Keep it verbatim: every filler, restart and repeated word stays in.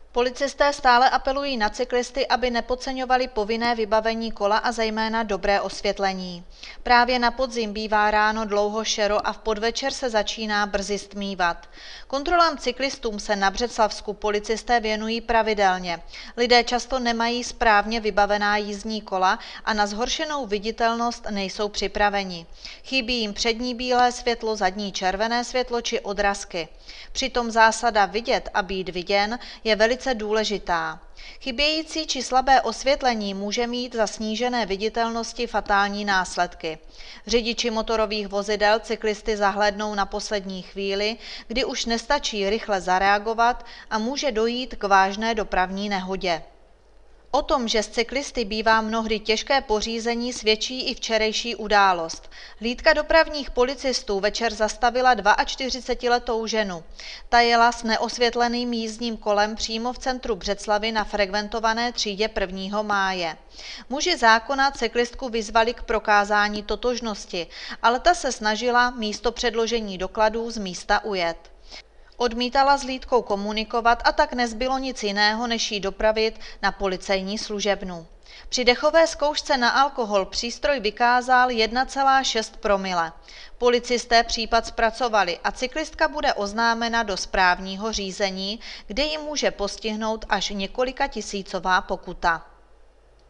Policisté stále apelují na cyklisty, aby nepodceňovali povinné vybavení kola a zejména dobré osvětlení. Právě na podzim bývá ráno dlouho šero a v podvečer se začíná brzy stmívat. Kontrolám cyklistům se na Břeclavsku policisté věnují pravidelně. Lidé často nemají správně vybavená jízdní kola a na zhoršenou viditelnost nejsou připraveni. Chybí jim přední bílé světlo, zadní červené světlo či odrazky. Přitom zásada vidět a být viděn je velice důležitá. Chybějící či slabé osvětlení může mít za snížené viditelnosti fatální následky. Řidiči motorových vozidel cyklisty zahlédnou na poslední chvíli, kdy už nestačí rychle zareagovat a může dojít k vážné dopravní nehodě. O tom, že s cyklisty bývá mnohdy těžké pořízení, svědčí i včerejší událost. Hlídka dopravních policistů večer zastavila čtyřicetiletou ženu. Ta jela s neosvětleným jízdním kolem přímo v centru Břeclavi na frekventované třídě prvního máje. Muži zákona cyklistku vyzvali k prokázání totožnosti, ale ta se snažila místo předložení dokladů z místa ujet. Odmítala s hlídkou komunikovat a tak nezbylo nic jiného, než ji dopravit na policejní služebnu. Při dechové zkoušce na alkohol přístroj vykázal jedna celá šest promile. Policisté případ zpracovali a cyklistka bude oznámena do správního řízení, kde ji může postihnout až několika tisícová pokuta.